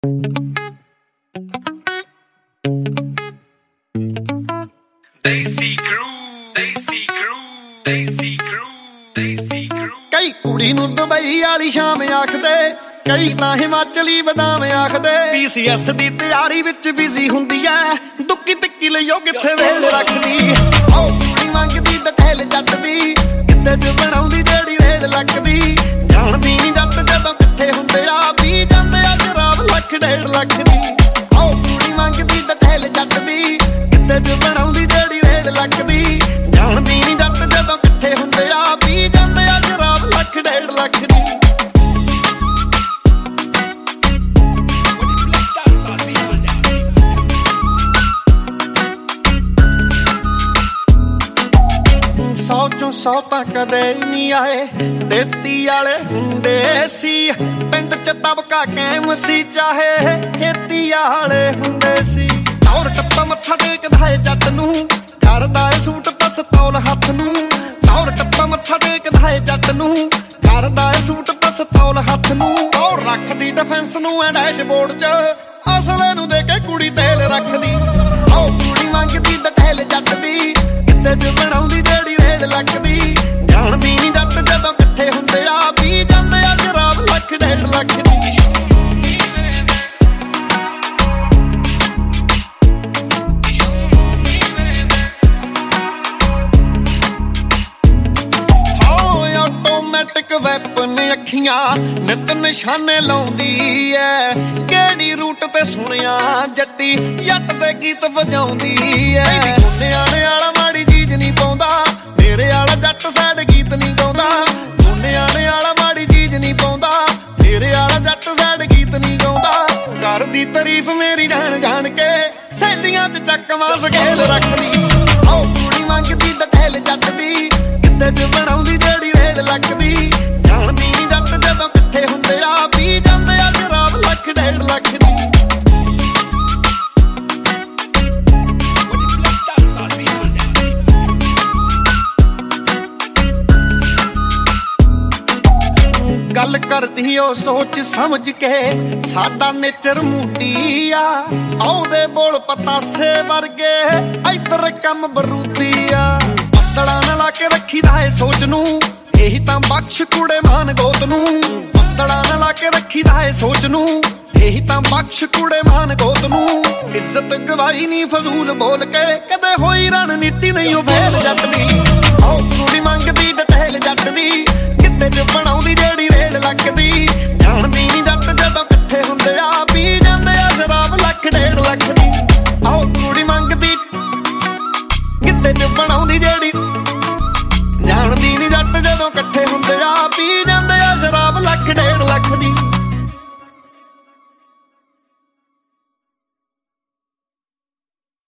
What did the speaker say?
ਦੇਸੀ ਕਰੂ ਕਈ ਕੁੜੀ ਨੂੰ ਦੁਬਈ ਵਾਲੀ ਸ਼ਾਮ ਆਖਦੇ, ਕਈ ਤਾਂ ਹਿਮਾਚਲੀ ਬਦਾਮ ਆਖਦੇ। ਪੀਸੀਐਸ ਦੀ ਤਿਆਰੀ ਵਿੱਚ ਬਿਜ਼ੀ ਹੁੰਦੀ ਐ, ਦੁੱਕੀ ਟਿੱਕੀ ਲਈ ਉਹ ਕਿੱਥੇ ਵੇਲ ਰੱਖਦੀ। ਓ ਕੁੜੀ ਮੰਗਦੀ ਡਠੇਲ ਜੱਟ ਦੀ, ਕਿੱਤੇ ਚ ਬਣਾਉਂਦੀ ਜਿਹੜੀ ਰੇਲ ਲੱਕਦੀ। ਜਾਣਦੀ ਨੀ ਜੱਟ ਜਦੋਂ ਇਕੱਠੇ ਹੁੰਦੇ ਆ, ਪੀ ਜਾਂਦੇ ਆ ਸ਼ਰਾਬ ਲੱਖ ਡੇਢ ਲੱਖ ਦੀ। ਓ ਕੁੜੀ ਮੰਗਦੀ ਡਠੇਲ ਜੱਟ ਦੀ, ਕਿੱਤੇ ਚ ਬਣਾਉਂਦੀ ਜਿਹੜੀ ਰੇਲ ਲੱਕਦੀ। ਜਾਣਦੀ ਨੀ ਜੱਟ ਜਦੋਂ ਇਕੱਠੇ ਹੁੰਦੇ ਆ, ਪੀ ਜਾਂਦੇ ਆ ਸ਼ਰਾਬ ਲੱਖ ਡੇਢ ਲੱਖ ਦੀ। ਸੌ ਚੋਂ ਸੌ ਤਾਂ ਕਦੇ ਨਹੀਂ ਆਏ, 33 ਵਾਲੇ ਹੁੰਦੇ ਸੀ। ਪਿੰਡ ਚ ਦਬਕਾ ਕੈਮ ਸੀ, ਚਾਹੇ ਖੇਤੀ ਵਾਲੇ ਹੁੰਦੇ ਸੀ। ਦੌਰ ਟੱਪਾ ਮੱਥਾ ਟੇਕਦਾ ਏ ਜੱਟ ਨੂੰ, ਕਰਦਾ ਏ ਸੂਟ ਪਸਤੌਲ ਹੱਥ ਨੂੰ। ਦੌਰ ਟੱਪਾ ਮੱਥਾ ਟੇਕਦਾ ਏ ਜੱਟ ਨੂੰ, ਕਰਦਾ ਏ ਸੂਟ ਪਸਤੌਲ ਹੱਥ ਨੂੰ। ਦੌਰ ਰੱਖਦੀ ਡਿਫੈਂਸ ਨੂੰ ਐ ਡੈਸ਼ਬੋਰਡ ਚ, ਅਸਲੇ ਨੂੰ ਦੇ ਕੇ ਕੁੜੀ ਤੇਲ ਰੱਖਦੀ। ਓ ਕੁੜੀ ਮੰਗਦੀ ਡਠੇਲ ਜੱਟ ਦੀ, ਕਿੱਤੇ ਚ ਬਣਾਉਂਦੀ ਜਿਹੜੀ ਰੇਲ ਲੱਕਦੀ। ਜਾਣਦੀ ਨੀ ਜੱਟ ਜਦੋਂ ਇਕੱਠੇ ਹੁੰਦੇ ਆ, ਪੀ ਜਾਂਦੇ ਆ ਸ਼ਰਾਬ ਲੱਖ ਡੇਢ ਲੱਖ ਦੀ। ਆਟੋਮੈਟਿਕ ਵੈਪਨ ਅੱਖੀਆਂ ਨਿਤ ਨਿਸ਼ਾਨੇ ਲਾਉਂਦੀ ਐ। ਕਿਹੜੀ ਰੂਟ ਤੇ ਸੁਣਿਆ ਜੱਟੀ ਜੱਟ ਦੇ ਗੀਤ ਵਜਾਉਂਦੀ ਐ। ਨਿਆਣੇ ਵਾਲਾ ਮਾੜੀ ਚੀਜ਼ ਨਹੀਂ ਪਾਉਂਦਾ, ਮੇਰੇ ਵਾਲਾ ਜੱਟ ਸੈਡ ਗੀਤ ਨਹੀਂ ਗਾਉਂਦਾ। ਨਿਆਣੇ ਵਾਲਾ ਮਾੜੀ ਚੀਜ਼ ਨਹੀਂ ਪਾਉਂਦਾ, ਮੇਰੇ ਵਾਲਾ ਜੱਟ ਸੈਡ ਗੀਤ ਨਹੀਂ ਗਾਉਂਦਾ। ਕਰਦੀ ਤਾਰੀਫ ਮੇਰੀ ਜਾਣ ਜਾਣ ਕੇ, ਸੈਲੀਆਂ ਚ ਚੱਕਵਾਂ ਸਕੇਲ ਰੱਖਦੀ। ਓ ਕੁੜੀ ਮੰਗਦੀ ਡਠੇਲ ਜੱਟ ਦੀ, ਕਿੱਤੇ ਚ ਬਣਾਉਂਦੀ ਜਿਹੜੀ ਰੇਲ ਲੱਕਦੀ। ਜਾਣਦੀ ਨੀ ਜੱਟ ਜਦੋਂ ਇਕੱਠੇ ਹੁੰਦੇ ਆ, ਪੀ ਜਾਂਦੇ ਆ ਸ਼ਰਾਬ ਲੱਖ ਡੇਢ ਲੱਖ ਦੀ। ਗੱਲ ਕਰਦੀ ਉਹ ਸੋਚ ਸਮਝ ਕੇ, ਸਾਡਾ ਨੇਚਰ ਮੂਡੀ ਆ। ਆਉਦੇ ਬੋਲ ਪਤਾਸੇ ਵਰਗੇ, ਇੱਧਰ ਕੰਮ ਬਰੂਦੀ ਆ। ਬੱਦਲਾਂ ਨਾਲ ਲਾ ਕੇ ਰੱਖੀਦਾ ਏ ਸੋਚ ਨੂੰ, ਇਹੀ ਤਾਂ ਬਖਸ਼ ਕੁੜੇ ਮਾਨ ਗੋਤ ਨੂੰ। ਬੱਦਲਾਂ ਨਾਲ ਲਾ ਕੇ ਰੱਖੀਦਾ ਏ ਸੋਚ ਨੂੰ, ਇਹੀ ਤਾਂ ਬਖਸ਼ ਕੁੜੇ ਮਾਨ ਗੋਤ ਨੂੰ। ਇੱਜ਼ਤ ਗਵਾਈ ਨੀ ਫਜ਼ੂਲ ਬੋਲ ਕੇ, ਕਦੇ ਹੋਈ ਰਣਨੀਤੀ ਨਹੀਂ ਉਹ ਫੇਲ ਜੱਟ ਦੀ। ਓ ਕੁੜੀ ਮੰਗਦੀ ਡਠੇਲ ਜੱਟ ਦੀ, ਕਿੱਤੇ ਚ ਬਣਾਉਂਦੀ